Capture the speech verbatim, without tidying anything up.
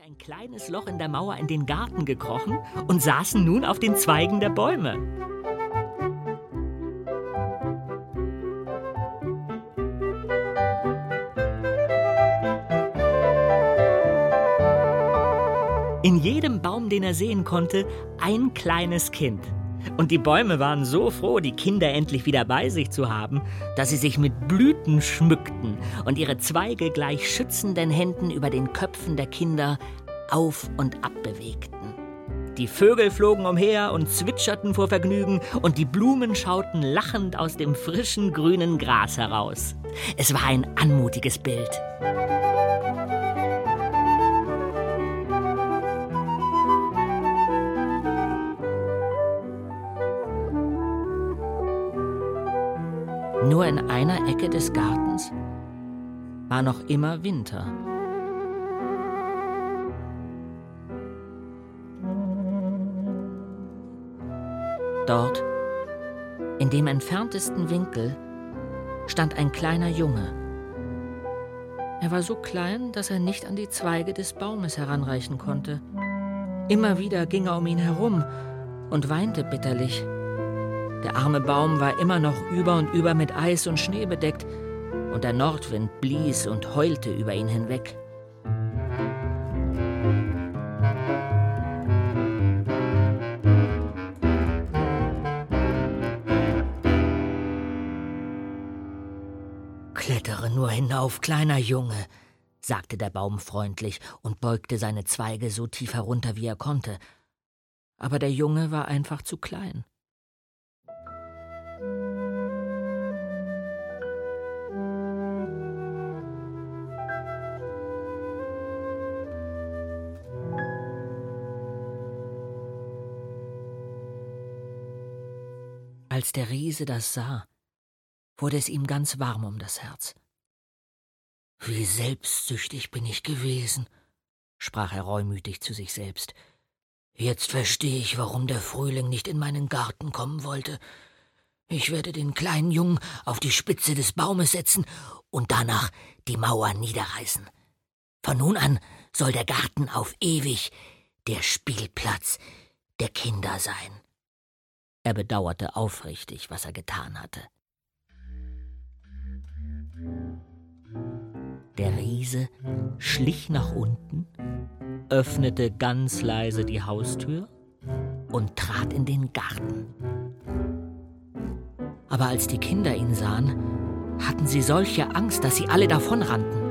ein kleines Loch in der Mauer in den Garten gekrochen und saßen nun auf den Zweigen der Bäume. In jedem Baum, den er sehen konnte, ein kleines Kind. Und die Bäume waren so froh, die Kinder endlich wieder bei sich zu haben, dass sie sich mit Blüten schmückten und ihre Zweige gleich schützenden Händen über den Köpfen der Kinder auf und ab bewegten. Die Vögel flogen umher und zwitscherten vor Vergnügen und die Blumen schauten lachend aus dem frischen grünen Gras heraus. Es war ein anmutiges Bild. Nur in einer Ecke des Gartens war noch immer Winter. Dort, in dem entferntesten Winkel, stand ein kleiner Junge. Er war so klein, dass er nicht an die Zweige des Baumes heranreichen konnte. Immer wieder ging er um ihn herum und weinte bitterlich. Der arme Baum war immer noch über und über mit Eis und Schnee bedeckt, und der Nordwind blies und heulte über ihn hinweg. »Klettere nur hinauf, kleiner Junge«, sagte der Baum freundlich und beugte seine Zweige so tief herunter, wie er konnte. Aber der Junge war einfach zu klein. Als der Riese das sah, wurde es ihm ganz warm um das Herz. »Wie selbstsüchtig bin ich gewesen«, sprach er reumütig zu sich selbst. »Jetzt verstehe ich, warum der Frühling nicht in meinen Garten kommen wollte. Ich werde den kleinen Jungen auf die Spitze des Baumes setzen und danach die Mauer niederreißen. Von nun an soll der Garten auf ewig der Spielplatz der Kinder sein.« Er bedauerte aufrichtig, was er getan hatte. Der Riese schlich nach unten, öffnete ganz leise die Haustür und trat in den Garten. Aber als die Kinder ihn sahen, hatten sie solche Angst, dass sie alle davonrannten.